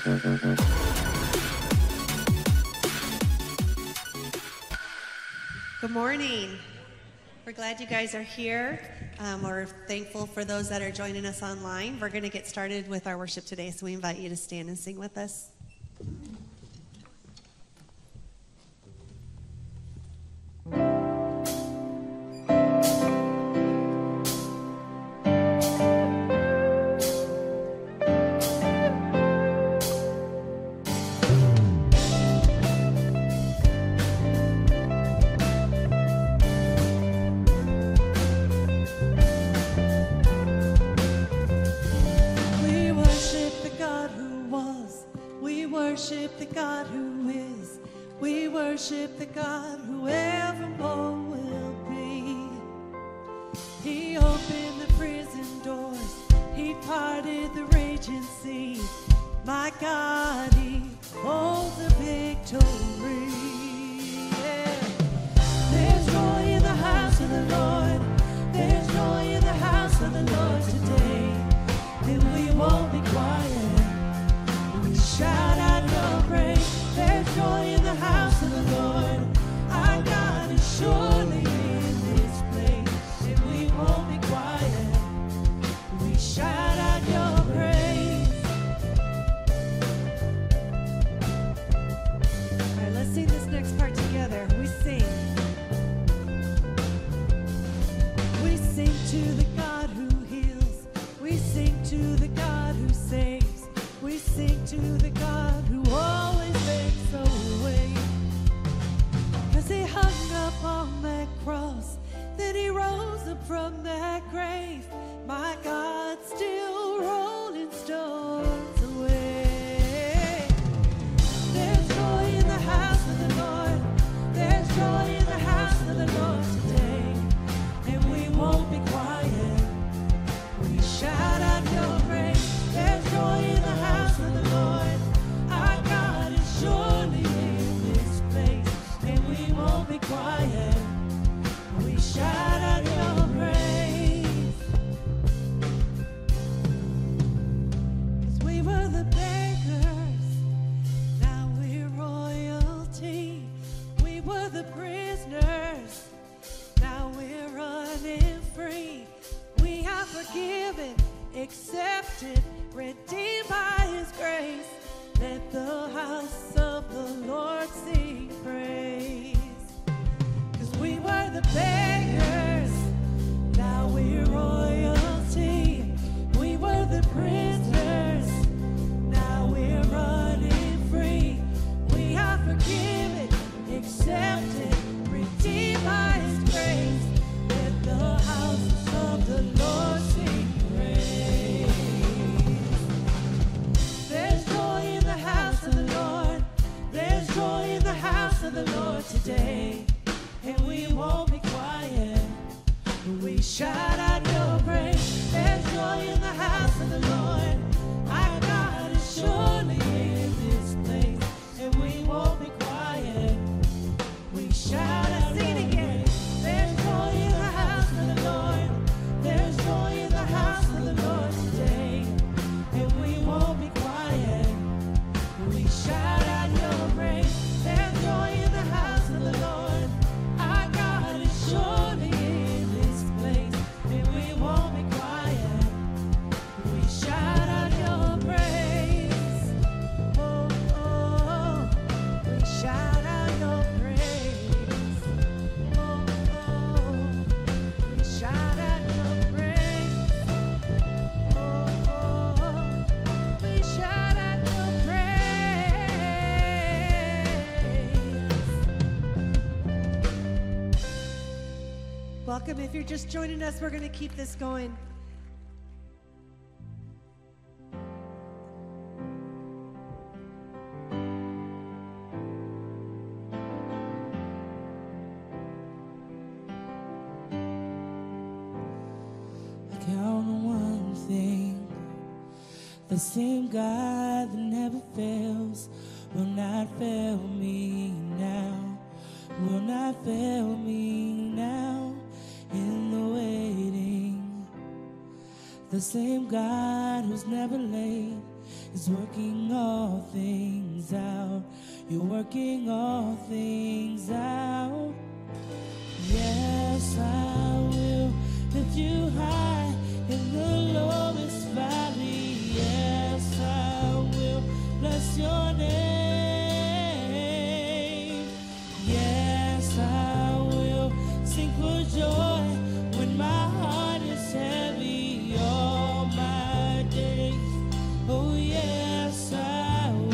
Good morning. We're glad you guys are here. We're thankful for those that are joining us online. We're going to get started with our worship today, so we invite you to stand and sing with us. worship the God who is. We worship the God who evermore will be. He opened the prison doors. He parted the raging sea. My God, He holds the victory. Yeah. There's joy in the house of the Lord. There's joy in the house of the Lord today. And we won't be quiet. We shout out your praise. There's joy in the house of the Lord. Our God is surely in this place. And we won't be quiet. We shout out your praise. All right, let's sing this next part together. We sing. We sing to the God who heals. We sing to the God who saves. We sing to the God who always makes a way. 'Cause He hung up on that cross, then He rose up from that grave. My God still rolling stones away. There's joy in the house of the Lord. There's joy in the house of the Lord today. And we won't be quiet. We shout out your praise. There's joy in the house of the Lord. Our God is surely in this place. And we won't be quiet. We shout out your praise. 'Cause we were the beggars, now we're royalty. We were the prisoners, now we're running free. We are forgiven, accepted, redeemed by His grace. Let the house of the Lord sing praise. 'Cause we were the beggars, now we're royalty. We were the prisoners, now we're running free. We are forgiven, accepted, redeemed by His grace. Let the house of the Lord sing praise. There's joy in the house of the Lord. There's joy in the house of the Lord today. And we won't be quiet. We shout out your praise. There's joy in the house of the Lord. Our God is surely in this place. And we won't be quiet. We shout out, sing it again. There's joy in the house of the Lord. There's joy in the house of the Lord today. And we won't be quiet. We shout out your praise. There's joy in the house of the Lord. Our God is surely in this place. And we won't be quiet. We shout out your praise. Oh, oh, we shout out your praise. Oh, oh, we shout out your praise. Oh, oh, we shout out your praise. Welcome. If you're just joining us, we're going to keep this going. I count on one thing. The same God that never fails will not fail me now. Will not fail me now in the waiting. The same God who's never late is working all things out. You're working all things out. Yes, I will lift you high in the lowest valley. Yes, I will bless your name. Yes, I will sing for joy when my heart is heavy all my days. Oh, yes, I will.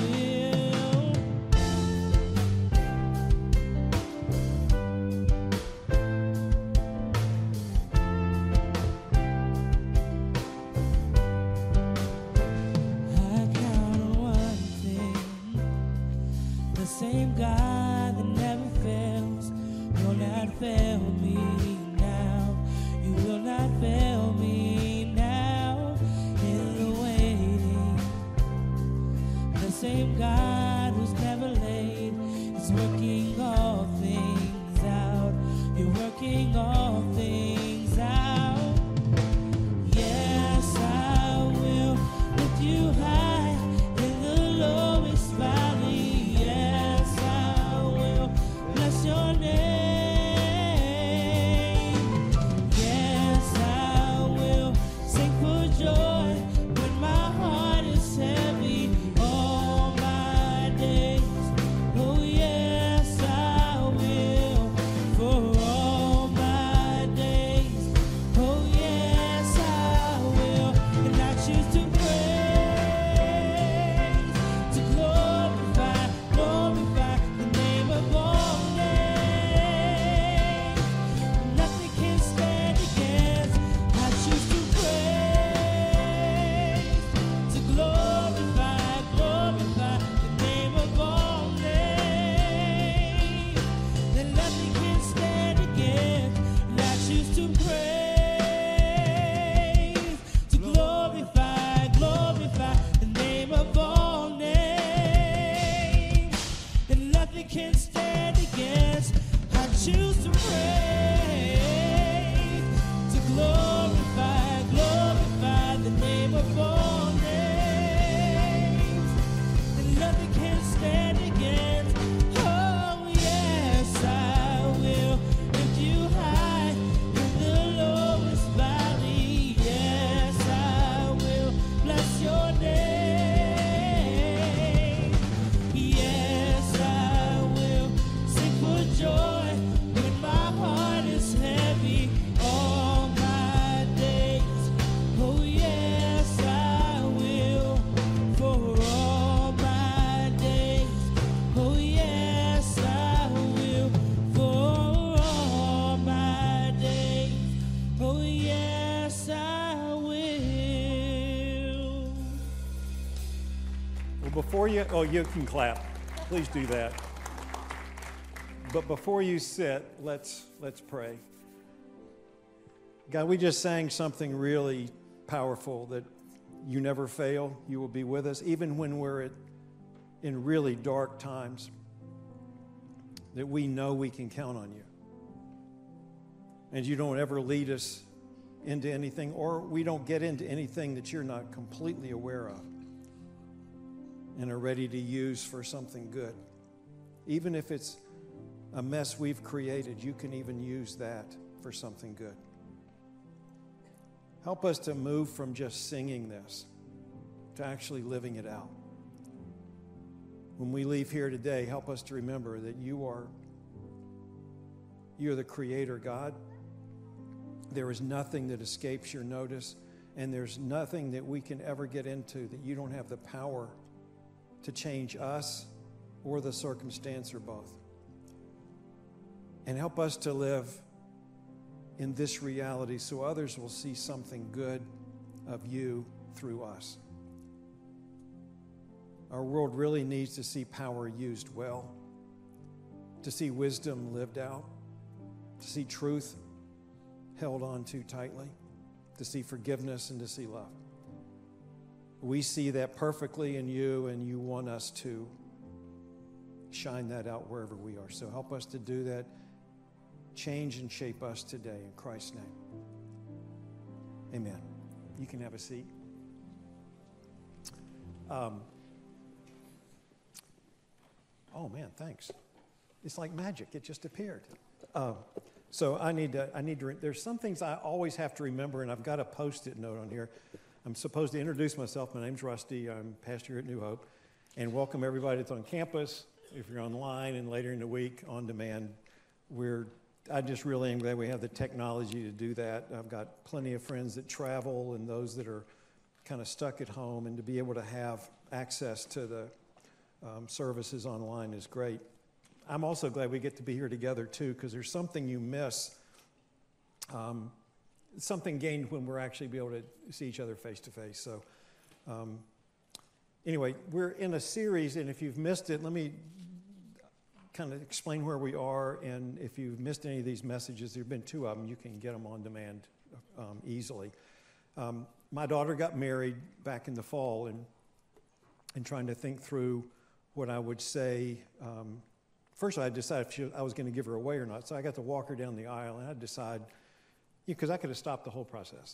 Same God that never fails will not fail me now. You will not fail me now in the waiting. The same God who's never late is working all things out. You're working all things out. Yes, I will lift you high in the lowest valley. Your name. Yes, I will sing for joy when my heart is heavy all my days. Oh, yes, I will for all my days. Oh, yes, I will. And I choose to praise, to glorify the name of all. Can't stand against. I choose to praise, to glorify the name of all names. And nothing can stand against. Oh, yes, I will lift you high in the lowest valley. Yes, I will bless your name. Yes, joy when my heart is heavy all my days. Oh, yes, I will for all my days. Oh, yes, I will for all my days. Oh, yes, I will. Well, before you can clap. Please do that. But before you sit, let's pray. God, we just sang something really powerful, that you never fail. You will be with us, even when we're in really dark times, that we know we can count on you. And you don't ever lead us into anything, or we don't get into anything that you're not completely aware of and are ready to use for something good. Even if it's a mess we've created, you can even use that for something good. Help us to move from just singing this to actually living it out. When we leave here today, help us to remember that you're the creator God. There is nothing that escapes your notice, and there's nothing that we can ever get into that you don't have the power to change us or the circumstance or both. And help us to live in this reality so others will see something good of you through us. Our world really needs to see power used well, to see wisdom lived out, to see truth held on to tightly, to see forgiveness and to see love. We see that perfectly in you, and you want us to shine that out wherever we are. So help us to do that. Change and shape us today in Christ's name. Amen. You can have a seat. Oh man, thanks. It's like magic; it just appeared. So I need to. There's some things I always have to remember, and I've got a Post-it note on here. I'm supposed to introduce myself. My name's Rusty. I'm pastor here at New Hope, and welcome everybody that's on campus. If you're online and later in the week on demand, I just really am glad we have the technology to do that. I've got plenty of friends that travel and those that are kind of stuck at home, and to be able to have access to the services online is great. I'm also glad we get to be here together too, because there's something you miss, something gained when we're actually be able to see each other face to face. So anyway, we're in a series, and if you've missed it, let me kind of explain where we are, and if you've missed any of these messages, there have been 2 of them, you can get them on demand easily. My daughter got married back in the fall, and trying to think through what I would say. First, I decided if I was going to give her away or not, so I got to walk her down the aisle, and I decide, because I could have stopped the whole process.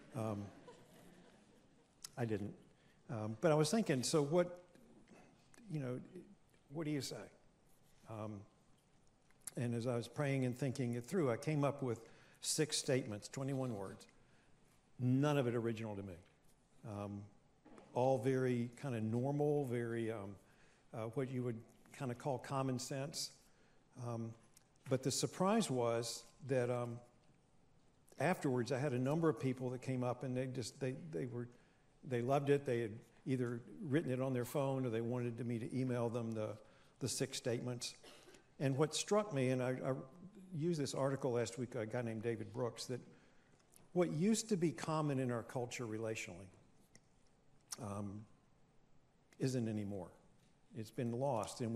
I didn't. But I was thinking, so what do you say? And as I was praying and thinking it through, I came up with 6 statements, 21 words. None of it original to me. All very kind of normal, very what you would kind of call common sense. But the surprise was that afterwards I had a number of people that came up, and they loved it. They had either written it on their phone, or they wanted me to email them the 6 statements. And what struck me, and I used this article last week, a guy named David Brooks, that what used to be common in our culture relationally isn't anymore. It's been lost, and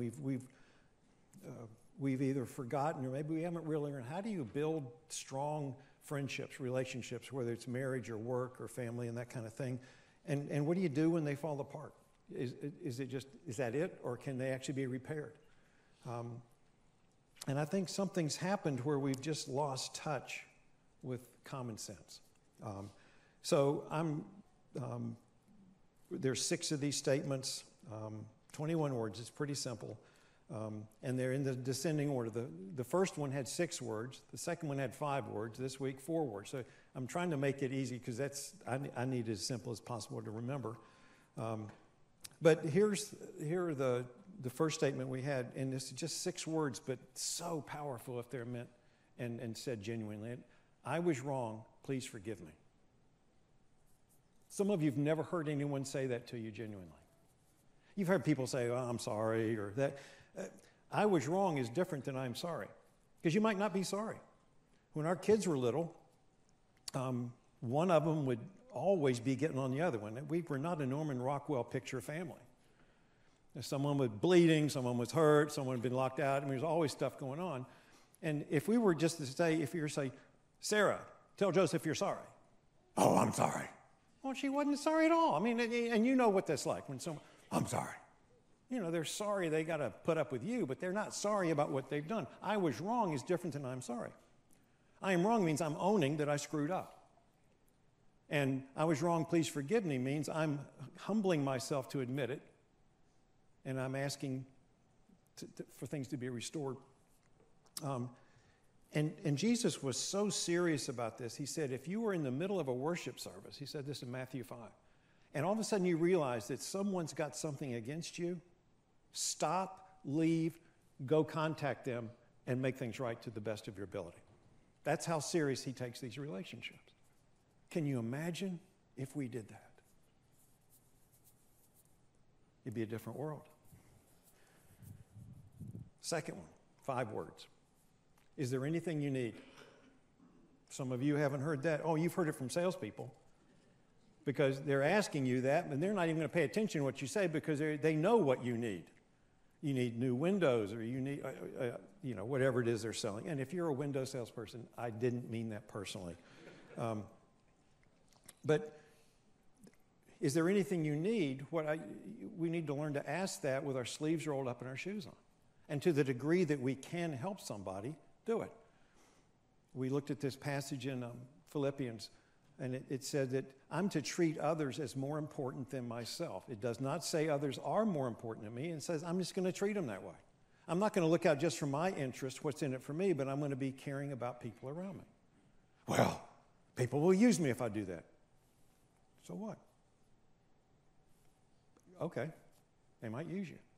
we've either forgotten, or maybe we haven't really learned how do you build strong friendships, relationships, whether it's marriage or work or family and that kind of thing. And what do you do when they fall apart? Is that it, or can they actually be repaired? And I think something's happened where we've just lost touch with common sense. So there's 6 of these statements, 21 words. It's pretty simple. And they're in the descending order. The first one had 6 words. The second one had 5 words. This week, 4 words. So I'm trying to make it easy, because I need it as simple as possible to remember. But here are the first statement we had, and it's just 6 words, but so powerful if they're meant and said genuinely. I was wrong, please forgive me. Some of you have never heard anyone say that to you genuinely. You've heard people say, oh, I'm sorry, or that. I was wrong is different than I'm sorry, because you might not be sorry. When our kids were little, one of them would always be getting on the other one. We were not a Norman Rockwell picture family. Someone was bleeding, someone was hurt, someone had been locked out. I mean, there's always stuff going on. And if we were just to say, if you were to say, Sarah, tell Joseph you're sorry. Oh, I'm sorry. Well, she wasn't sorry at all. I mean, and you know what that's like when someone, I'm sorry. They're sorry they got to put up with you, but they're not sorry about what they've done. I was wrong is different than I'm sorry. I am wrong means I'm owning that I screwed up. And I was wrong, please forgive me means I'm humbling myself to admit it, and I'm asking for things to be restored. And Jesus was so serious about this. He said, if you were in the middle of a worship service, he said this in Matthew 5, and all of a sudden you realize that someone's got something against you, stop, leave, go contact them, and make things right to the best of your ability. That's how serious he takes these relationships. Can you imagine if we did that? It'd be a different world. Second one, 5 words. Is there anything you need? Some of you haven't heard that. Oh, you've heard it from salespeople, because they're asking you that, and they're not even going to pay attention to what you say, because they know what you need. You need new windows, or you need, whatever it is they're selling. And if you're a window salesperson, I didn't mean that personally. But is there anything you need? We need to learn to ask that with our sleeves rolled up and our shoes on. And to the degree that we can help somebody, do it. We looked at this passage in Philippians and it said that I'm to treat others as more important than myself. It does not say others are more important than me. It says I'm just going to treat them that way. I'm not going to look out just for my interest, what's in it for me, but I'm going to be caring about people around me. Well, people will use me if I do that. So what? Okay, they might use you.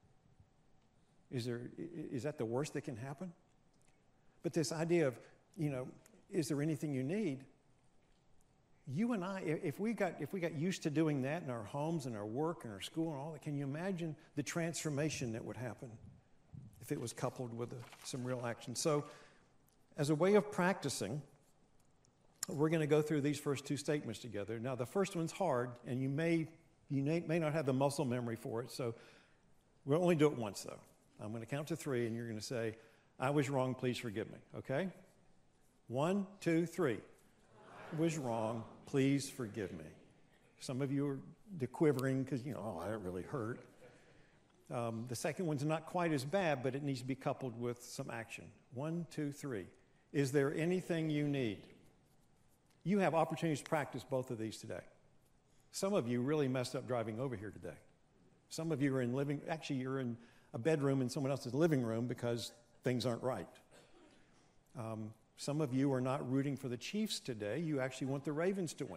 Is that the worst that can happen? But this idea of, is there anything you need? You and I, if we got used to doing that in our homes and our work and our school and all that, can you imagine the transformation that would happen if it was coupled with some real action? So, as a way of practicing, we're going to go through these first two statements together. Now, the first one's hard, and you may not have the muscle memory for it, so we'll only do it once, though. I'm going to count to 3, and you're going to say, I was wrong, please forgive me, okay? 1, 2, 3. I was wrong, please forgive me. Some of you are quivering because, that really hurt. The second one's not quite as bad, but it needs to be coupled with some action. 1, 2, 3. Is there anything you need? You have opportunities to practice both of these today. Some of you really messed up driving over here today. Some of you are you're in a bedroom in someone else's living room because things aren't right. Some of you are not rooting for the Chiefs today. You actually want the Ravens to win.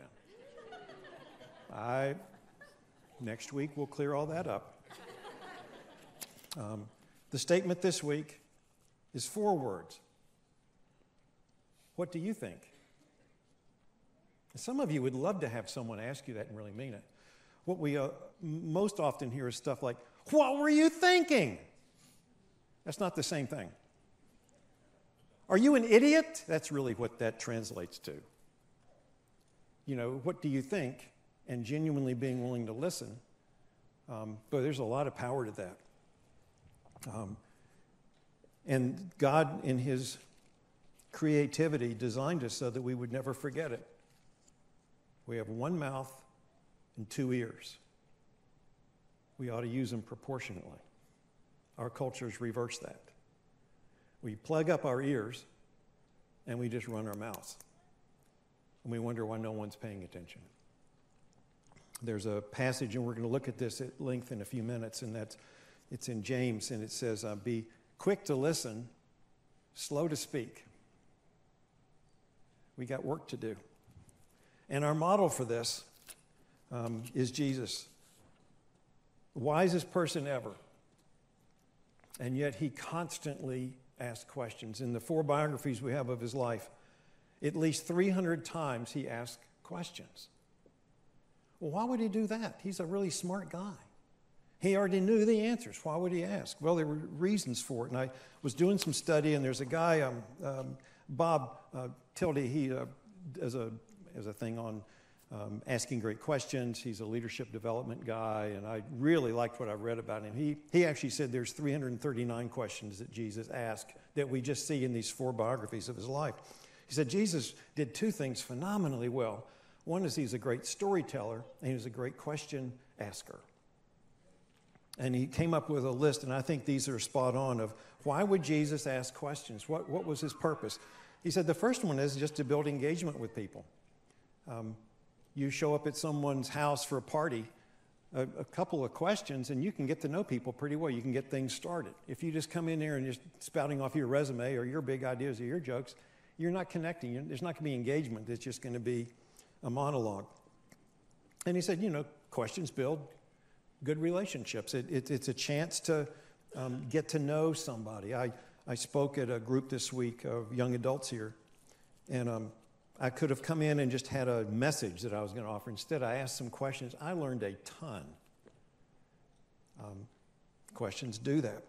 Next week, we'll clear all that up. The statement this week is 4 words. What do you think? Some of you would love to have someone ask you that and really mean it. What we most often hear is stuff like, what were you thinking? That's not the same thing. Are you an idiot? That's really what that translates to. What do you think? And genuinely being willing to listen. But there's a lot of power to that. And God, in his creativity, designed us so that we would never forget it. We have 1 mouth and 2 ears. We ought to use them proportionately. Our cultures reverse that. We plug up our ears and we just run our mouths. And we wonder why no one's paying attention. There's a passage, and we're going to look at this at length in a few minutes, and it's in James, and it says, be quick to listen, slow to speak. We got work to do. And our model for this is Jesus, the wisest person ever. And yet he constantly asked questions. In the 4 biographies we have of his life, at least 300 times he asked questions. Well, why would he do that? He's a really smart guy. He already knew the answers. Why would he ask? Well, there were reasons for it. And I was doing some study, and there's a guy, Bob Tildy, he has a thing on asking great questions. He's a leadership development guy, and I really liked what I read about him. He actually said there's 339 questions that Jesus asked that we just see in these 4 biographies of his life. He said Jesus did 2 things phenomenally well. One is he's a great storyteller, and he's a great question asker. And he came up with a list, and I think these are spot on, of why would Jesus ask questions? What was his purpose? He said the first one is just to build engagement with people. You show up at someone's house for a party, a couple of questions, and you can get to know people pretty well. You can get things started. If you just come in there and just spouting off your resume or your big ideas or your jokes, you're not connecting. There's not going to be engagement. It's just going to be a monologue. And he said, questions build good relationships. It's a chance to get to know somebody. I spoke at a group this week of young adults here, and I could have come in and just had a message that I was going to offer. Instead, I asked some questions. I learned a ton. Questions do that.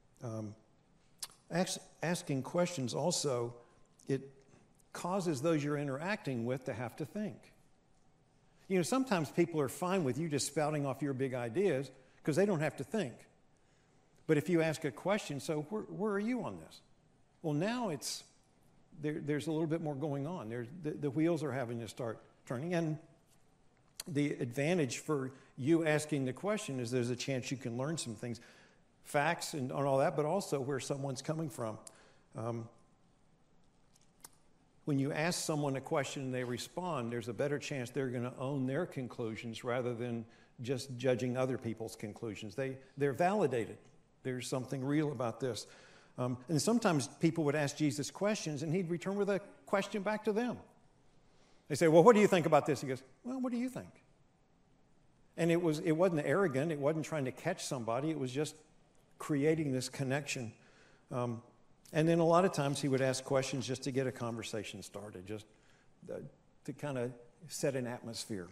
Asking questions also, it causes those you're interacting with to have to think. Sometimes people are fine with you just spouting off your big ideas because they don't have to think. But if you ask a question, so where are you on this? Well, now there's a little bit more going on. The wheels are having to start turning. And the advantage for you asking the question is there's a chance you can learn some things, facts and all that, but also where someone's coming from. when you ask someone a question and they respond, there's a better chance they're going to own their conclusions rather than just judging other people's conclusions. They're validated. There's something real about this. And sometimes people would ask Jesus questions, and he'd return with a question back to them. They say, well, what do you think about this? He goes, well, what do you think? And it wasn't arrogant. It wasn't trying to catch somebody. It was just creating this connection. And then a lot of times he would ask questions just to get a conversation started, just to kind of set an atmosphere.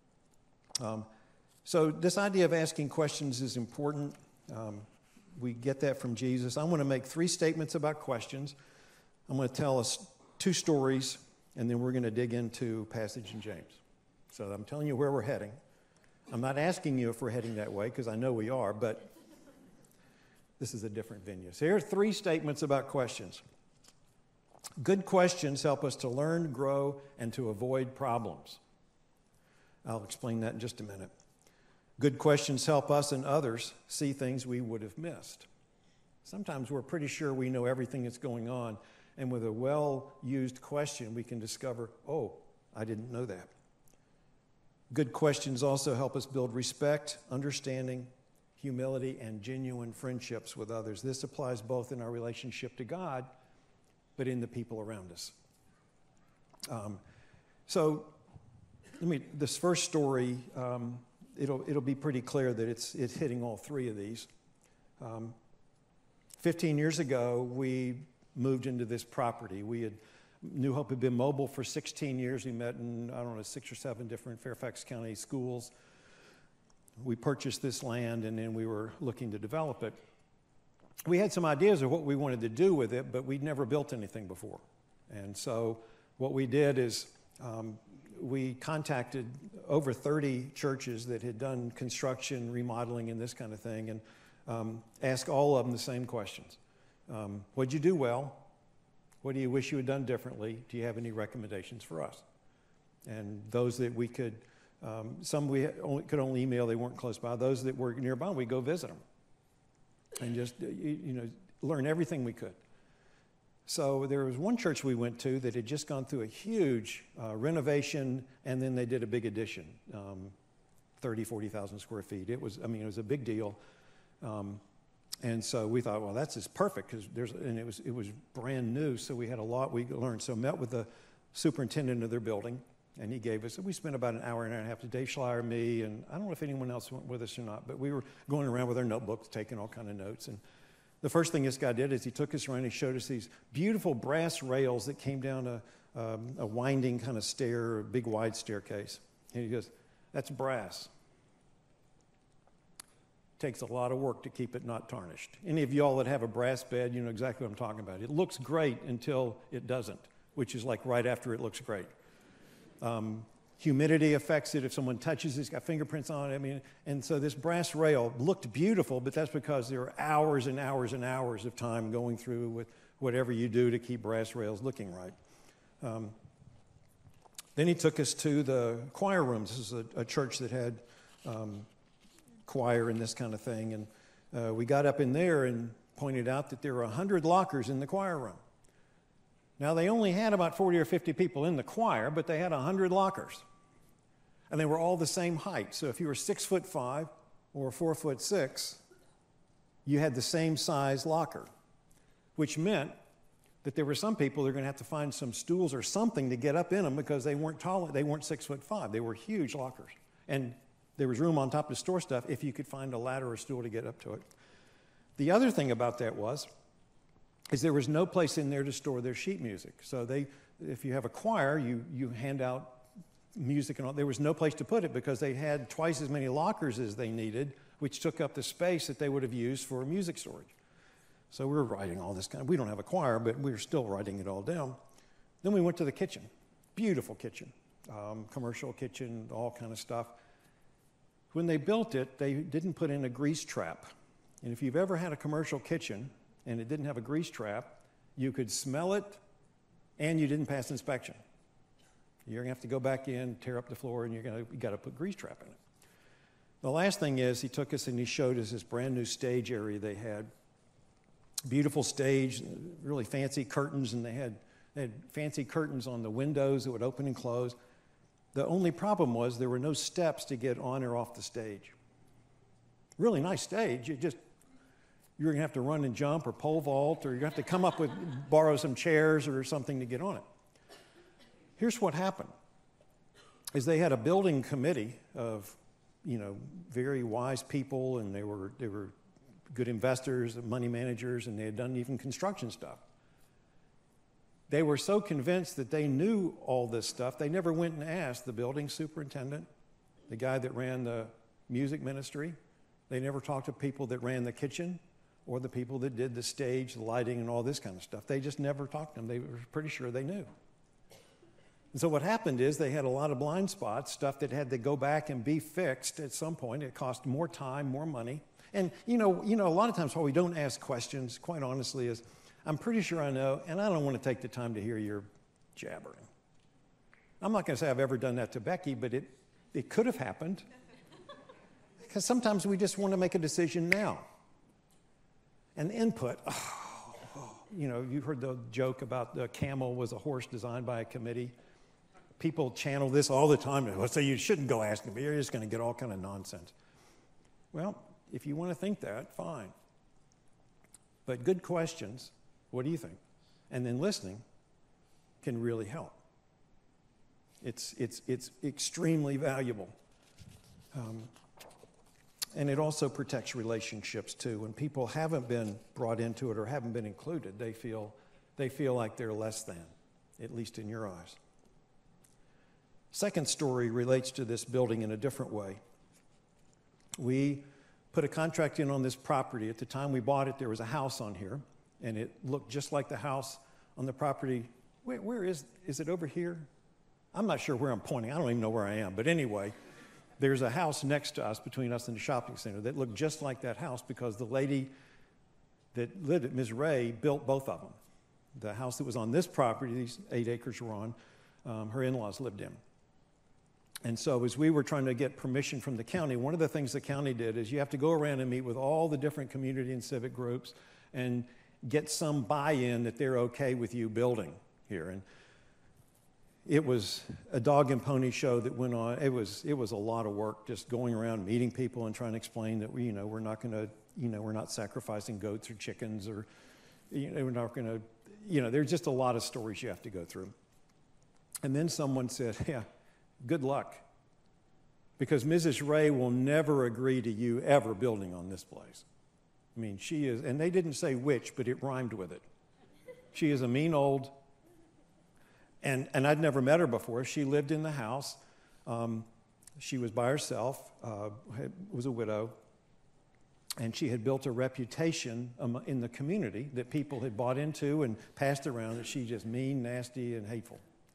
So this idea of asking questions is important. We get that from Jesus. I want to make 3 statements about questions. I'm going to tell us 2 stories, and then we're going to dig into a passage in James. So I'm telling you where we're heading. I'm not asking you if we're heading that way, because I know we are, but this is a different venue. So here are 3 statements about questions. Good questions help us to learn, grow, and to avoid problems. I'll explain that in just a minute. Good questions help us and others see things we would have missed. Sometimes we're pretty sure we know everything that's going on, and with a well-used question, we can discover, oh, I didn't know that. Good questions also help us build respect, understanding, humility, and genuine friendships with others. This applies both in our relationship to God, but in the people around us. So this first story, it'll be pretty clear that it's hitting all 3 of these. 15 years ago, we moved into this property. New Hope had been mobile for 16 years. We met in, 6 or 7 different Fairfax County schools. We purchased this land, and then we were looking to develop it. We had some ideas of what we wanted to do with it, but we'd never built anything before. And so what we did is we contacted over 30 churches that had done construction, remodeling, and this kind of thing, and asked all of them the same questions. What'd you do well? What do you wish you had done differently? Do you have any recommendations for us? And those that we could, some we could only email, they weren't close by. Those that were nearby, we'd go visit them and just, learn everything we could. So there was one church we went to that had just gone through a huge renovation, and then they did a big addition, 40,000 square feet. It was a big deal. And so we thought, well, that's just perfect, because it was brand new, so we had a lot we learned. So met with the superintendent of their building, and he gave us, we spent about an hour and a half, Dave Schleier, me, and I don't know if anyone else went with us or not, but we were going around with our notebooks, taking all kind of notes. And the first thing this guy did is he took us around and he showed us these beautiful brass rails that came down a winding kind of stair, a big wide staircase. And he goes, that's brass. Takes a lot of work to keep it not tarnished. Any of y'all that have a brass bed, you know exactly what I'm talking about. It looks great until it doesn't, which is like right after it looks great. Humidity affects it. If someone touches it, it's got fingerprints on it. And so this brass rail looked beautiful, but that's because there are hours and hours and hours of time going through with whatever you do to keep brass rails looking right. Then he took us to the choir rooms. This is a church that had choir and this kind of thing. And we got up in there and pointed out that there were 100 lockers in the choir room. Now, they only had about 40 or 50 people in the choir, but they had 100 lockers. And they were all the same height. So if you were 6'5" or 4'6", you had the same size locker, which meant that there were some people that were going to have to find some stools or something to get up in them, because they weren't tall, they weren't 6'5". They were huge lockers. And there was room on top to store stuff if you could find a ladder or stool to get up to it. The other thing about that is there was no place in there to store their sheet music. So if you have a choir, you hand out music and all. There was no place to put it because they had twice as many lockers as they needed, which took up the space that they would have used for music storage. So we were writing all this we don't have a choir, but we were still writing it all down. Then we went to the kitchen. Beautiful kitchen. Commercial kitchen, all kind of stuff. When they built it, they didn't put in a grease trap. And if you've ever had a commercial kitchen and it didn't have a grease trap, you could smell it and you didn't pass inspection. You're going to have to go back in, tear up the floor, and you got to put grease trap in it. The last thing is, he took us and he showed us this brand new stage area they had. Beautiful stage, really fancy curtains, and they They had fancy curtains on the windows that would open and close. The only problem was there were no steps to get on or off the stage. Really nice stage. You're going to have to run and jump or pole vault, or you have to come up with, borrow some chairs or something to get on it. Here's what happened, is they had a building committee of, very wise people, and they were good investors, money managers, and they had done even construction stuff. They were so convinced that they knew all this stuff, they never went and asked the building superintendent, the guy that ran the music ministry. They never talked to people that ran the kitchen or the people that did the stage, the lighting, and all this kind of stuff. They just never talked to them. They were pretty sure they knew. And so what happened is they had a lot of blind spots, stuff that had to go back and be fixed at some point. It cost more time, more money. And, a lot of times why we don't ask questions, quite honestly, is I'm pretty sure I know, and I don't want to take the time to hear your jabbering. I'm not going to say I've ever done that to Becky, but it could have happened. Because sometimes we just want to make a decision now. And input, you've heard the joke about the camel was a horse designed by a committee. People channel this all the time. They'll say you shouldn't go asking, but you're just going to get all kind of nonsense. Well, if you want to think that, fine. But good questions, what do you think? And then listening can really help. It's extremely valuable. And it also protects relationships too. When people haven't been brought into it or haven't been included, they feel like they're less than, at least in your eyes. Second story relates to this building in a different way. We put a contract in on this property. At the time we bought it, there was a house on here, and it looked just like the house on the property. Where is it over here? I'm not sure where I'm pointing. I don't even know where I am. But anyway, there's a house next to us, between us and the shopping center, that looked just like that house because the lady that lived at Ms. Ray built both of them. The house that was on this property, these 8 acres were on, her in-laws lived in. And so as we were trying to get permission from the county, one of the things the county did is you have to go around and meet with all the different community and civic groups and get some buy-in that they're okay with you building here. And it was a dog and pony show that went on. It was a lot of work just going around meeting people and trying to explain that we're not going to, we're not sacrificing goats or chickens, or we're not going to, there's just a lot of stories you have to go through. And then someone said, yeah, good luck, because Mrs. Ray will never agree to you ever building on this place. I mean, she is, and they didn't say which, but it rhymed with it. She is a mean old, and I'd never met her before. She lived in the house. She was by herself, was a widow, and she had built a reputation in the community that people had bought into and passed around that she's just mean, nasty, and hateful.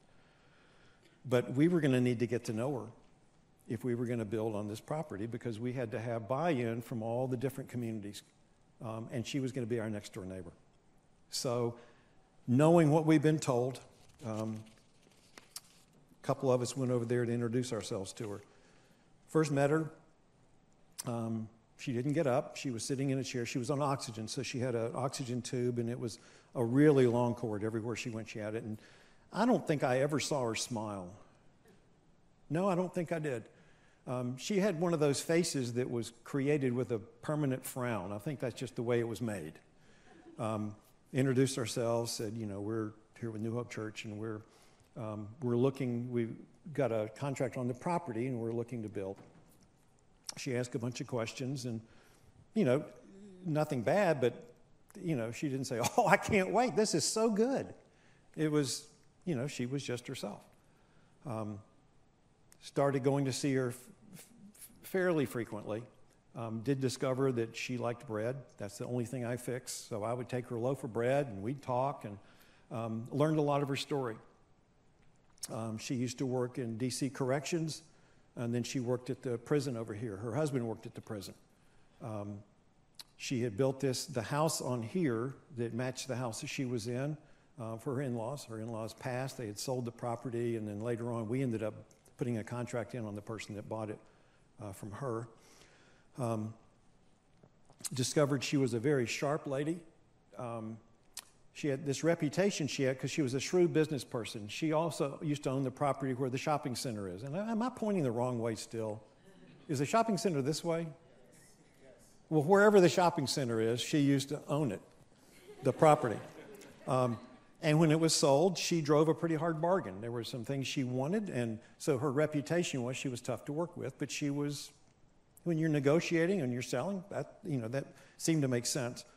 But we were going to need to get to know her if we were going to build on this property, because we had to have buy-in from all the different communities, and she was going to be our next-door neighbor. So knowing what we've been told, a couple of us went over there to introduce ourselves to her. First met her. She didn't get up. She was sitting in a chair. She was on oxygen, so she had an oxygen tube, and it was a really long cord. Everywhere she went, she had it. And I don't think I ever saw her smile. No, I don't think I did. She had one of those faces that was created with a permanent frown. I think that's just the way it was made. Introduced ourselves, said, we're here with New Hope Church, and we're looking, we've got a contract on the property, and we're looking to build. She asked a bunch of questions, and, nothing bad, but, she didn't say, oh, I can't wait, this is so good. It was, she was just herself. Started going to see her fairly frequently. Did discover that she liked bread. That's the only thing I fixed. So I would take her a loaf of bread, and we'd talk, and learned a lot of her story. She used to work in D.C. Corrections, and then she worked at the prison over here. Her husband worked at the prison. She had built the house on here that matched the house that she was in for her in-laws. Her in-laws passed. They had sold the property, and then later on we ended up putting a contract in on the person that bought it from her. Discovered she was a very sharp lady. she had this reputation she had because she was a shrewd business person. She also used to own the property where the shopping center is. And am I pointing the wrong way still? Is the shopping center this way? Well, wherever the shopping center is, she used to own it, the property. And when it was sold, she drove a pretty hard bargain. There were some things she wanted, and so her reputation was she was tough to work with, but she was, when you're negotiating and you're selling, that seemed to make sense.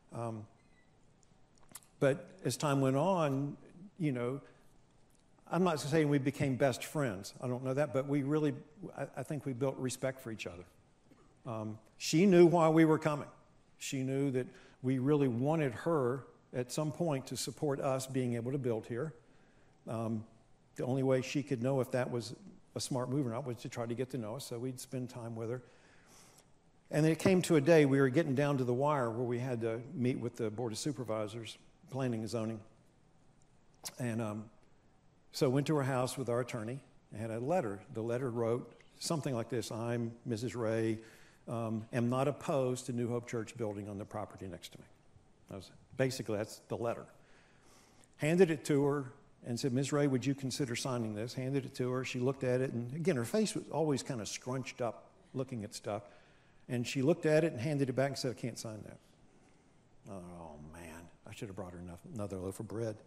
But as time went on, I'm not saying we became best friends. I don't know that, but we really, I think we built respect for each other. She knew why we were coming. She knew that we really wanted her at some point to support us being able to build here. The only way she could know if that was a smart move or not was to try to get to know us, so we'd spend time with her. And then it came to a day we were getting down to the wire where we had to meet with the Board of Supervisors, Planning and Zoning. And so went to her house with our attorney and had a letter. The letter wrote something like this: I'm Mrs. Ray, am not opposed to New Hope Church building on the property next to me. Basically, that's the letter. Handed it to her and said, Ms. Ray, would you consider signing this? Handed it to her. She looked at it, and again, her face was always kind of scrunched up looking at stuff. And she looked at it and handed it back and said, I can't sign that. Oh, man, I should have brought her another loaf of bread.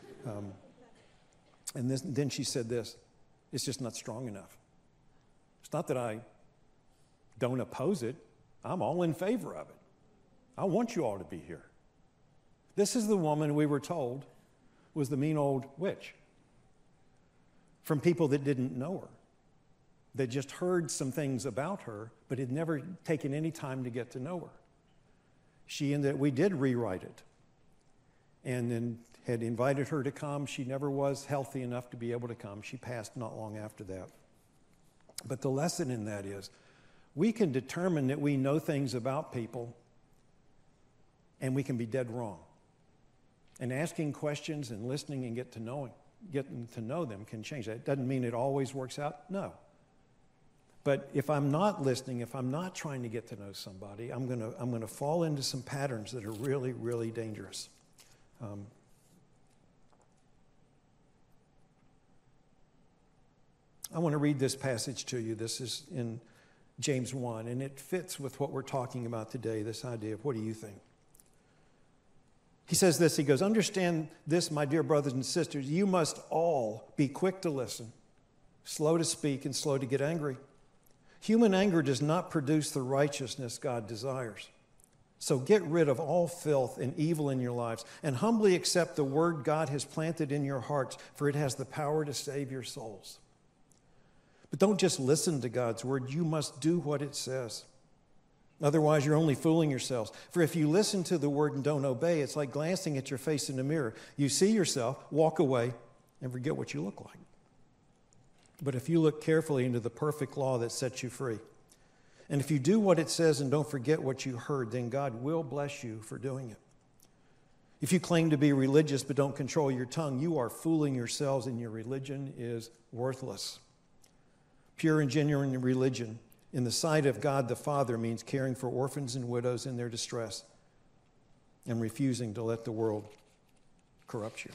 And then she said this: it's just not strong enough. It's not that I don't oppose it. I'm all in favor of it. I want you all to be here. This is the woman we were told was the mean old witch from people that didn't know her. They just heard some things about her, but had never taken any time to get to know her. We did rewrite it, and then had invited her to come. She never was healthy enough to be able to come. She passed not long after that. But the lesson in that is, we can determine that we know things about people, and we can be dead wrong. And asking questions and listening and getting to know them can change that. It doesn't mean it always works out, no. But if I'm not listening, if I'm not trying to get to know somebody, I'm gonna fall into some patterns that are really, really dangerous. I want to read this passage to you. This is in James 1, and it fits with what we're talking about today, this idea of what do you think? He says this, he goes, understand this, my dear brothers and sisters, you must all be quick to listen, slow to speak, and slow to get angry. Human anger does not produce the righteousness God desires. So get rid of all filth and evil in your lives and humbly accept the word God has planted in your hearts, for it has the power to save your souls. But don't just listen to God's word. You must do what it says. Otherwise, you're only fooling yourselves. For if you listen to the word and don't obey, it's like glancing at your face in the mirror. You see yourself, walk away, and forget what you look like. But if you look carefully into the perfect law that sets you free, and if you do what it says and don't forget what you heard, then God will bless you for doing it. If you claim to be religious but don't control your tongue, you are fooling yourselves and your religion is worthless. Pure and genuine religion in the sight of God the Father means caring for orphans and widows in their distress and refusing to let the world corrupt you.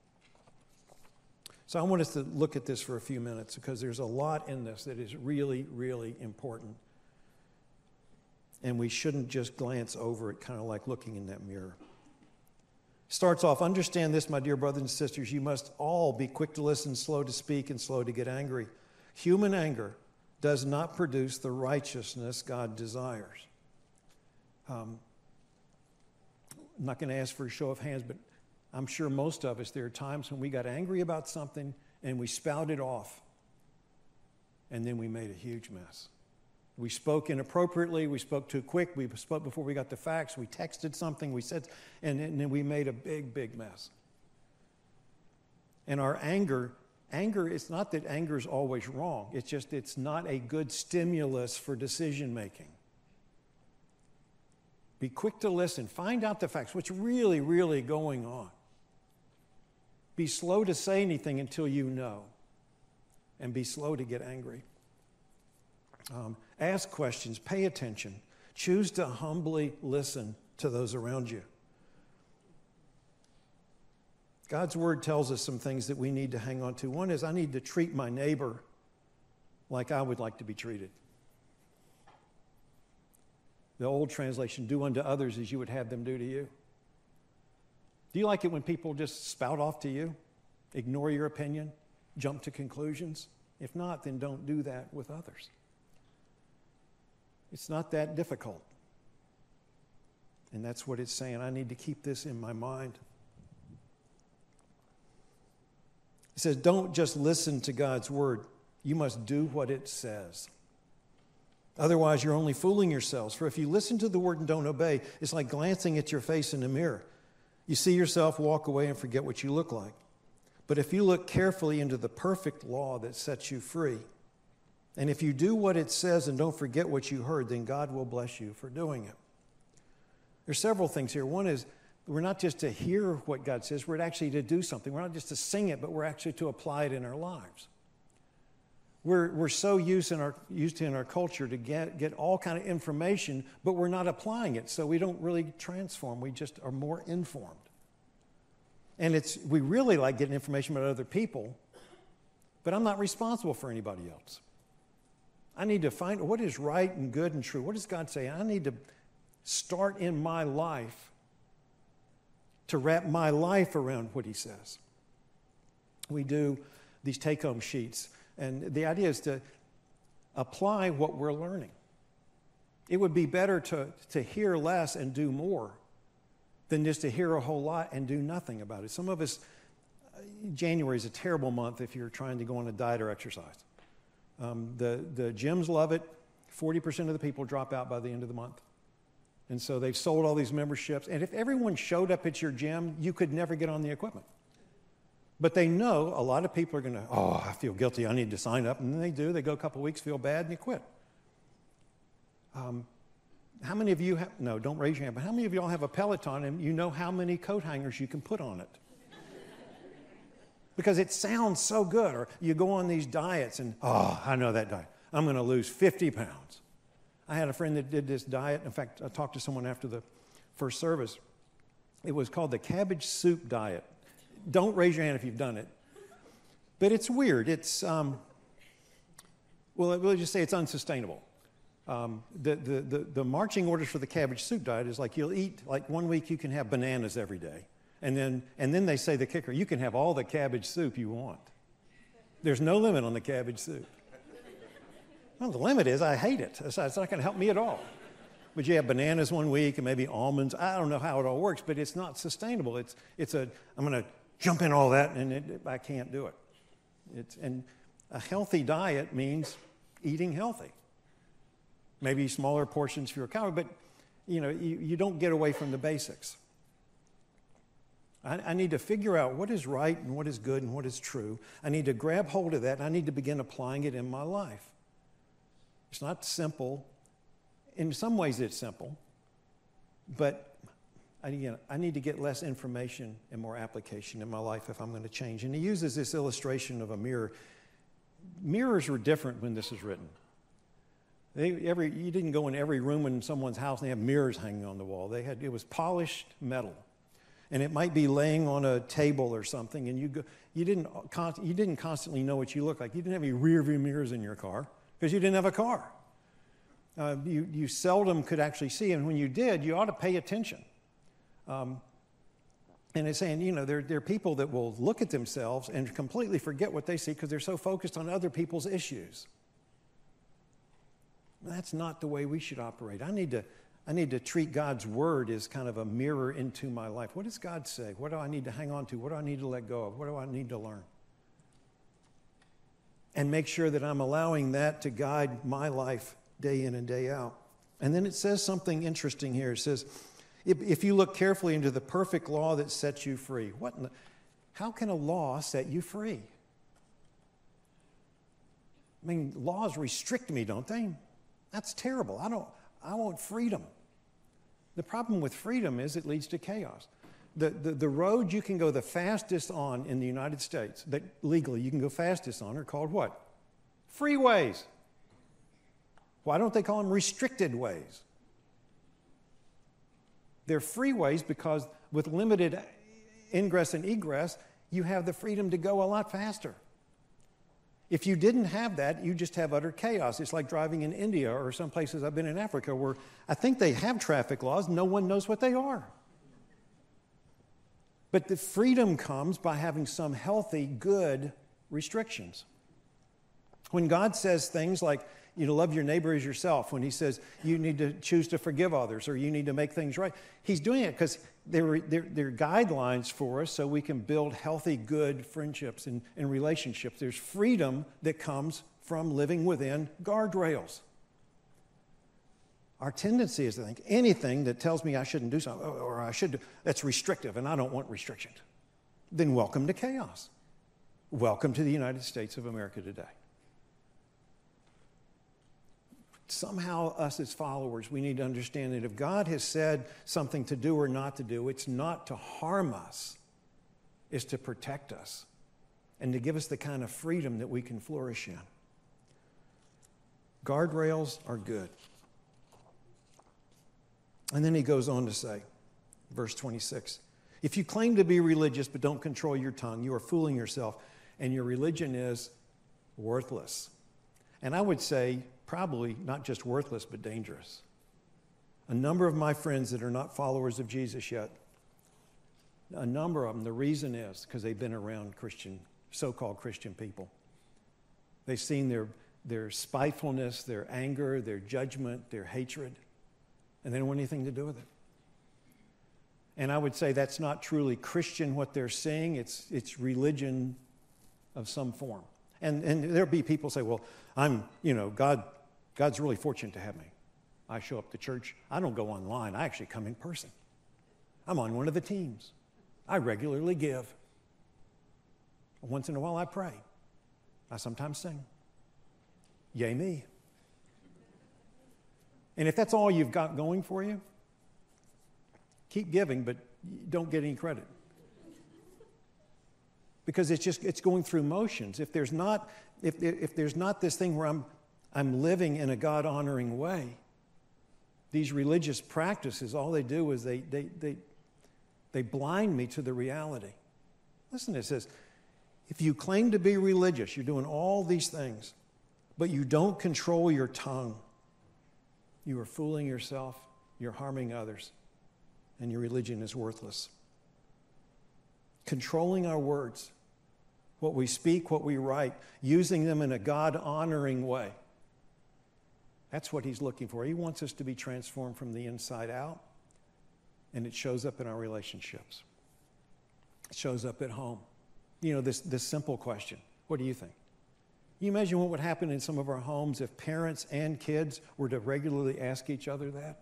So I want us to look at this for a few minutes because there's a lot in this that is really, really important. And we shouldn't just glance over it, kind of like looking in that mirror. Starts off, understand this, my dear brothers and sisters, you must all be quick to listen, slow to speak, and slow to get angry. Human anger does not produce the righteousness God desires. I'm not going to ask for a show of hands, but I'm sure most of us, there are times when we got angry about something and we spouted off, and then we made a huge mess. We spoke inappropriately, we spoke too quick, we spoke before we got the facts, we texted something, we said, and then we made a big, big mess. And our anger, it's not that anger is always wrong, it's just it's not a good stimulus for decision making. Be quick to listen, find out the facts, what's really, really going on. Be slow to say anything until you know, and be slow to get angry. Ask questions, pay attention. Choose to humbly listen to those around you. God's word tells us some things that we need to hang on to. One is I need to treat my neighbor like I would like to be treated. The old translation, do unto others as you would have them do to you. Do you like it when people just spout off to you, ignore your opinion, jump to conclusions? If not, then don't do that with others. It's not that difficult. And that's what it's saying. I need to keep this in my mind. It says, don't just listen to God's word. You must do what it says. Otherwise, you're only fooling yourselves. For if you listen to the word and don't obey, it's like glancing at your face in a mirror. You see yourself, walk away, and forget what you look like. But if you look carefully into the perfect law that sets you free, and if you do what it says and don't forget what you heard, then God will bless you for doing it. There's several things here. One is we're not just to hear what God says, we're actually to do something. We're not just to sing it, but we're actually to apply it in our lives. We're so used to in our culture to get all kind of information, but we're not applying it, so we don't really transform. We just are more informed. And we really like getting information about other people, but I'm not responsible for anybody else. I need to find what is right and good and true. What does God say? I need to start in my life to wrap my life around what he says. We do these take-home sheets, and the idea is to apply what we're learning. It would be better to hear less and do more than just to hear a whole lot and do nothing about it. Some of us, January is a terrible month if you're trying to go on a diet or exercise. The gyms love it. 40% of the people drop out by the end of the month. And so they've sold all these memberships. And if everyone showed up at your gym, you could never get on the equipment. But they know a lot of people are going to, I feel guilty, I need to sign up. And then they do. They go a couple weeks, feel bad, and they quit. How many of you have, no, don't raise your hand, but how many of you all have a Peloton and you know how many coat hangers you can put on it? Because it sounds so good. Or you go on these diets and, I know that diet. I'm going to lose 50 pounds. I had a friend that did this diet. In fact, I talked to someone after the first service. It was called the cabbage soup diet. Don't raise your hand if you've done it. But it's weird. It's, we'll just say it's unsustainable. The marching orders for the cabbage soup diet is like you'll eat, like 1 week you can have bananas every day. And then they say the kicker, you can have all the cabbage soup you want. There's no limit on the cabbage soup. Well, the limit is I hate it. It's not going to help me at all. But you have bananas 1 week and maybe almonds. I don't know how it all works, but it's not sustainable. I'm going to jump in all that, and I can't do it. And a healthy diet means eating healthy. Maybe smaller portions for your calorie, but you don't get away from the basics. I need to figure out what is right and what is good and what is true. I need to grab hold of that, and I need to begin applying it in my life. It's not simple. In some ways it's simple, but I need to get less information and more application in my life if I'm going to change. And he uses this illustration of a mirror. Mirrors were different when this was written. You didn't go in every room in someone's house and they have mirrors hanging on the wall. It was polished metal. And it might be laying on a table or something, and you didn't constantly know what you looked like. You didn't have any rear view mirrors in your car because you didn't have a car. You seldom could actually see, and when you did, you ought to pay attention. And it's saying, there are people that will look at themselves and completely forget what they see because they're so focused on other people's issues. That's not the way we should operate. I need to treat God's word as kind of a mirror into my life. What does God say? What do I need to hang on to? What do I need to let go of? What do I need to learn? And make sure that I'm allowing that to guide my life day in and day out. And then it says something interesting here. It says, if you look carefully into the perfect law that sets you free. How can a law set you free? I mean, laws restrict me, don't they? That's terrible. I want freedom. The problem with freedom is it leads to chaos. The road you can go the fastest on in the United States, that legally you can go fastest on, are called what? Freeways. Why don't they call them restricted ways? They're freeways because with limited ingress and egress, you have the freedom to go a lot faster. If you didn't have that, you just have utter chaos. It's like driving in India or some places I've been in Africa where I think they have traffic laws. No one knows what they are. But the freedom comes by having some healthy, good restrictions. When God says things like, love your neighbor as yourself, when he says you need to choose to forgive others or you need to make things right, he's doing it because they're guidelines for us so we can build healthy, good friendships and relationships. There's freedom that comes from living within guardrails. Our tendency is to think anything that tells me I shouldn't do something or I should do, that's restrictive and I don't want restrictions. Then welcome to chaos. Welcome to the United States of America today. Somehow, us as followers, we need to understand that if God has said something to do or not to do, it's not to harm us, it's to protect us and to give us the kind of freedom that we can flourish in. Guardrails are good. And then he goes on to say, verse 26, if you claim to be religious but don't control your tongue, you are fooling yourself, and your religion is worthless. And I would say probably not just worthless, but dangerous. A number of my friends that are not followers of Jesus yet, a number of them, the reason is because they've been around so-called Christian people. They've seen their spitefulness, their anger, their judgment, their hatred, and they don't want anything to do with it. And I would say that's not truly Christian what they're seeing. It's religion of some form. And there'll be people say, well, God's really fortunate to have me. I show up to church. I don't go online. I actually come in person. I'm on one of the teams. I regularly give. Once in a while I pray. I sometimes sing. Yay me. And if that's all you've got going for you, keep giving, but don't get any credit. Because it's going through motions. If there's not this thing where I'm living in a God-honoring way, these religious practices, all they do is they blind me to the reality. Listen, it says, if you claim to be religious, you're doing all these things, but you don't control your tongue, you are fooling yourself, you're harming others, and your religion is worthless. Controlling our words, what we speak, what we write, using them in a God-honoring way. That's what he's looking for. He wants us to be transformed from the inside out, and it shows up in our relationships. It shows up at home. This simple question, what do you think? Can you imagine what would happen in some of our homes if parents and kids were to regularly ask each other that?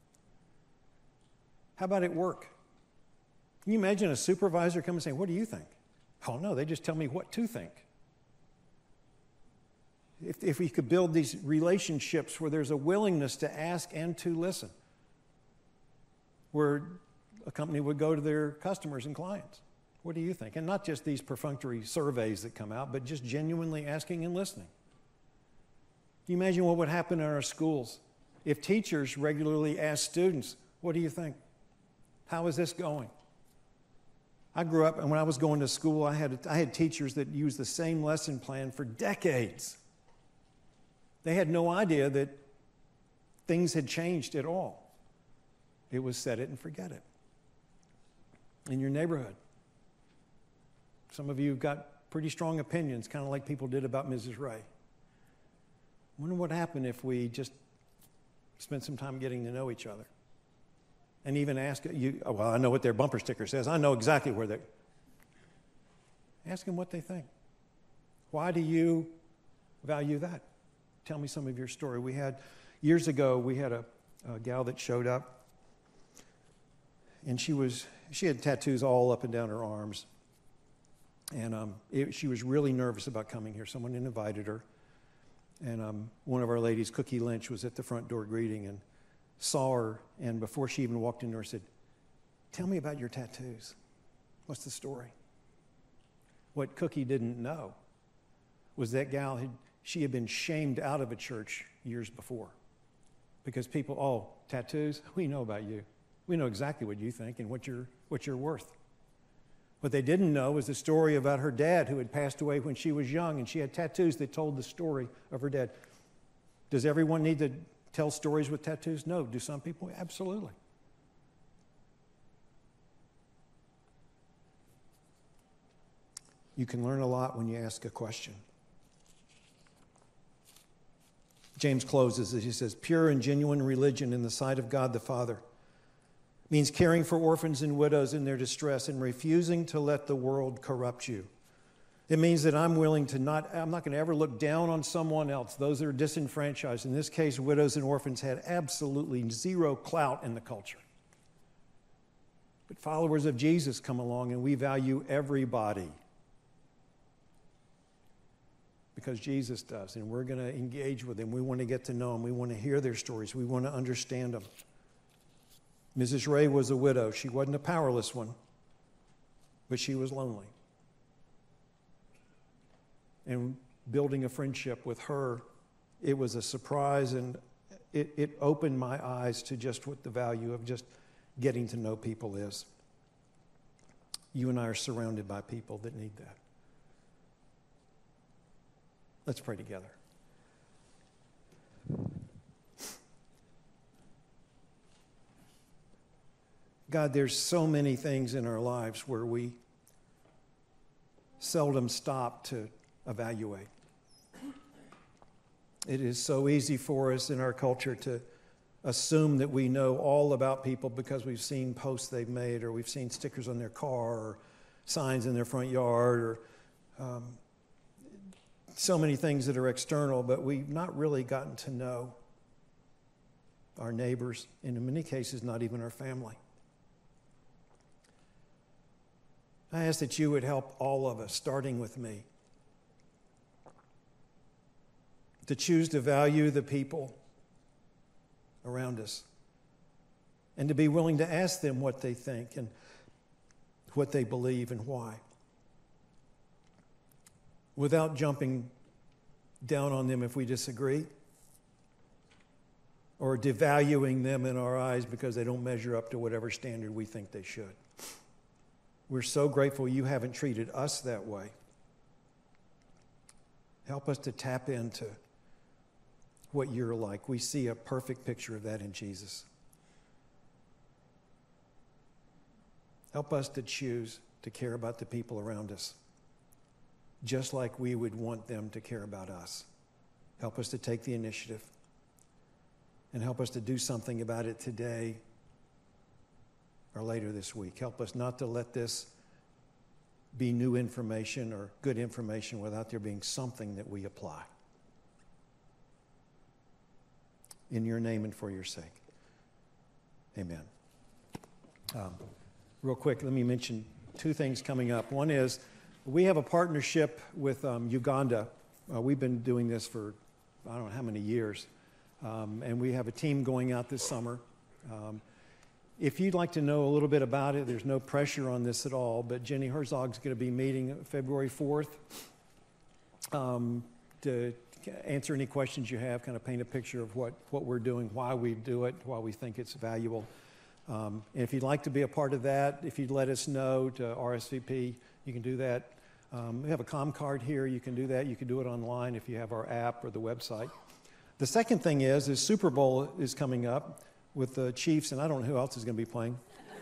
How about at work? Can you imagine a supervisor coming and saying, what do you think? Oh, no, they just tell me what to think. If we could build these relationships where there's a willingness to ask and to listen, where a company would go to their customers and clients, what do you think? And not just these perfunctory surveys that come out, but just genuinely asking and listening. Can you imagine what would happen in our schools if teachers regularly asked students, what do you think? How is this going? I grew up, and when I was going to school, I had teachers that used the same lesson plan for decades. They had no idea that things had changed at all. It was set it and forget it. In your neighborhood, some of you have got pretty strong opinions, kind of like people did about Mrs. Ray. I wonder what happened if we just spent some time getting to know each other. And even ask you, well, I know what their bumper sticker says. I know exactly where they're. Ask them what they think. Why do you value that? Tell me some of your story. Years ago, we had a gal that showed up, and she had tattoos all up and down her arms. And she was really nervous about coming here. Someone invited her. And one of our ladies, Cookie Lynch, was at the front door greeting and saw her. And before she even walked in there, said, tell me about your tattoos. What's the story? What Cookie didn't know was that gal she had been shamed out of a church years before. Because people, tattoos, we know about you. We know exactly what you think and what you're worth. What they didn't know was the story about her dad who had passed away when she was young, and she had tattoos that told the story of her dad. Does everyone need to tell stories with tattoos? No. Do some people? Absolutely. You can learn a lot when you ask a question. James closes as he says, pure and genuine religion in the sight of God the Father means caring for orphans and widows in their distress and refusing to let the world corrupt you. It means that I'm not going to ever look down on someone else, those that are disenfranchised. In this case, widows and orphans had absolutely zero clout in the culture. But followers of Jesus come along and we value everybody because Jesus does, and we're going to engage with them. We want to get to know them. We want to hear their stories. We want to understand them. Mrs. Ray was a widow. She wasn't a powerless one, but she was lonely. And building a friendship with her, it was a surprise, and it opened my eyes to just what the value of just getting to know people is. You and I are surrounded by people that need that. Let's pray together. God, there's so many things in our lives where we seldom stop to evaluate. It is so easy for us in our culture to assume that we know all about people because we've seen posts they've made, or we've seen stickers on their car, or signs in their front yard, or so many things that are external, but we've not really gotten to know our neighbors, and in many cases, not even our family. I ask that you would help all of us, starting with me, to choose to value the people around us and to be willing to ask them what they think and what they believe and why, without jumping down on them if we disagree or devaluing them in our eyes because they don't measure up to whatever standard we think they should. We're so grateful you haven't treated us that way. Help us to tap into what you're like. We see a perfect picture of that in Jesus. Help us to choose to care about the people around us, just like we would want them to care about us. Help us to take the initiative, and help us to do something about it today or later this week. Help us not to let this be new information or good information without there being something that we apply. In your name and for your sake. Amen. Real quick, let me mention two things coming up. One is we have a partnership with Uganda. We've been doing this for I don't know how many years. And we have a team going out this summer. If you'd like to know a little bit about it, there's no pressure on this at all, but Jenny Herzog's going to be meeting February 4th to answer any questions you have, kind of paint a picture of what we're doing, why we do it, why we think it's valuable. And if you'd like to be a part of that, if you'd let us know to RSVP, you can do that. We have a comm card here. You can do that. You can do it online if you have our app or the website. The second thing is Super Bowl is coming up with the Chiefs, and I don't know who else is going to be playing.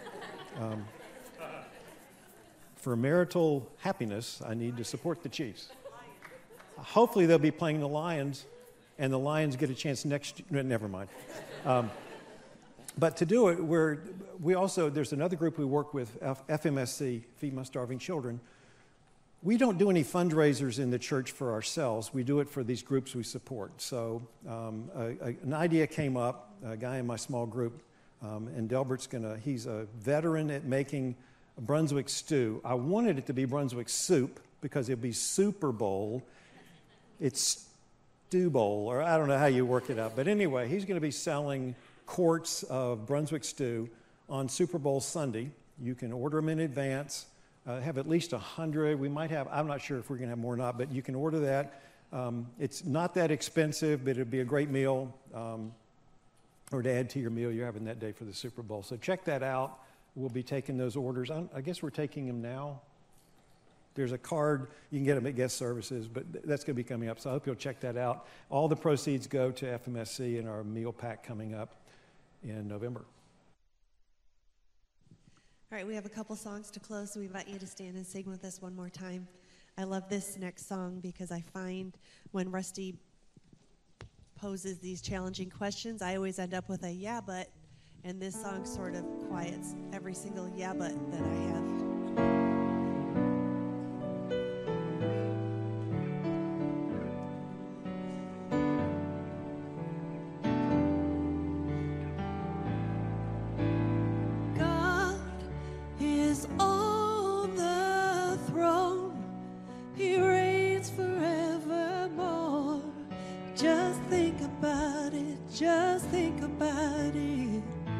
For marital happiness, I need to support the Chiefs. Hopefully they'll be playing the Lions, and the Lions get a chance never mind. But to do it, there's another group we work with, FMSC, Feed My Starving Children. We don't do any fundraisers in the church for ourselves. We do it for these groups we support. So an idea came up, a guy in my small group, and Delbert's he's a veteran at making Brunswick stew. I wanted it to be Brunswick soup because it'd be Super Bowl. It's Stew Bowl, or I don't know how you work it out. But anyway, he's going to be selling quarts of Brunswick stew on Super Bowl Sunday. You can order them in advance. Have at least 100. We might have, I'm not sure if we're going to have more or not, but you can order that. It's not that expensive, but it'd be a great meal or to add to your meal you're having that day for the Super Bowl. So check that out. we'll be taking those orders. I guess we're taking them now. There's a card. You can get them at guest services, but that's going to be coming up. So I hope you'll check that out. All the proceeds go to FMSC and our meal pack coming up in November. All right, we have a couple songs to close, so we invite you to stand and sing with us one more time. I love this next song because I find when Rusty poses these challenging questions, I always end up with a yeah, but, and this song sort of quiets every single yeah, but that I have. Just think about it.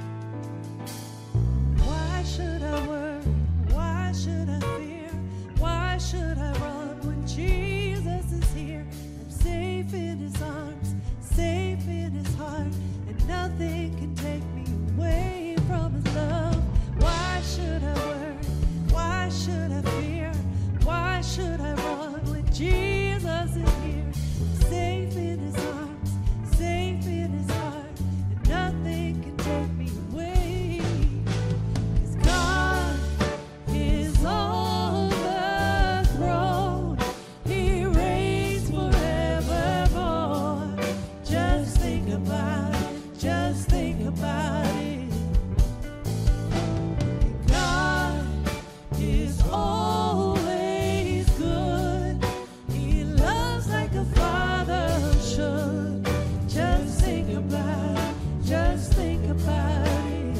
Why should I worry? Why should I fear? Why should I run when Jesus is here? I'm safe in his arms, safe in his heart, and nothing can take me away from his love. Why should I worry? Why should I fear? Why should I run when Jesus is here? I'm safe in his arms, safe in his heart, and nothing can take me away. 'Cause God is on the throne. He reigns forevermore. Just think about it. Just think about it. God is always good. He loves like a father should. Just think about it. Just think about it.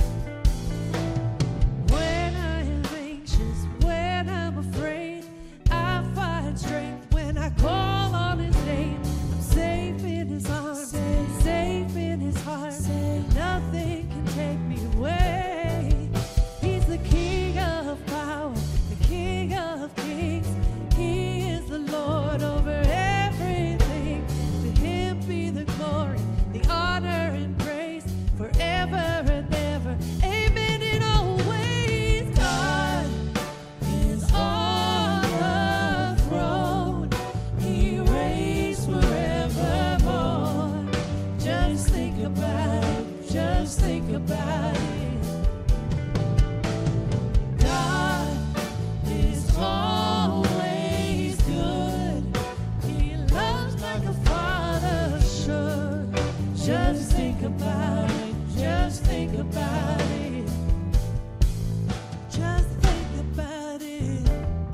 When I am anxious, when I'm afraid, I find strength when I call on his name. I'm safe in his arms, safe in his heart. Nothing can take me away. He's the King of power, the King of kings. He is the Lord over everything. To him be the glory, the honor and praise forever and ever. Amen and always. God is on the throne. He reigns forevermore. Just think about it. Just think about it. God is always good. He loves like a father should. Just think about it. Just think about it. Just think about it.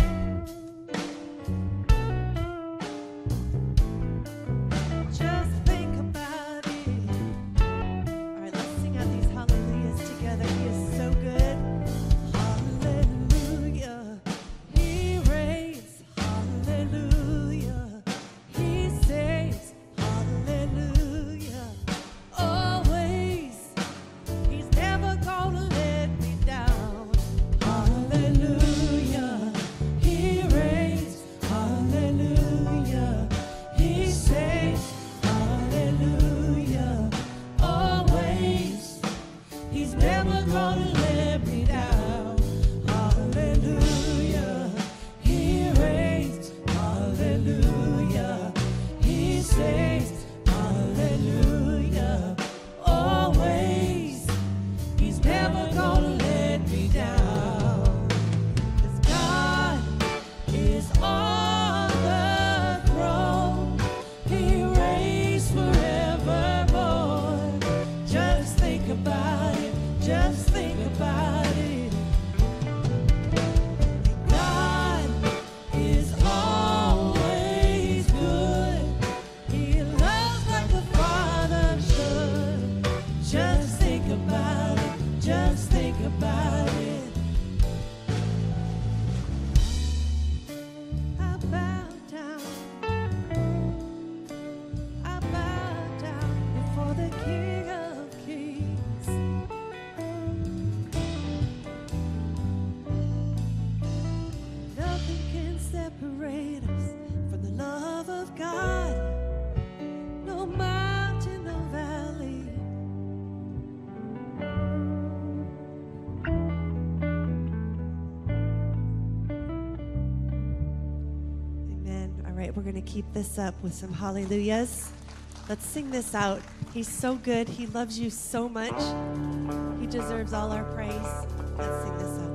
Just think about it. All right, let's sing out these hallelujahs together. He is so good. Hallelujah. He reigns. Hallelujah. He saves. Hallelujah. Always. right, we're going to keep this up with some hallelujahs. Let's sing this out. He's so good. He loves you so much. He deserves all our praise. Let's sing this out.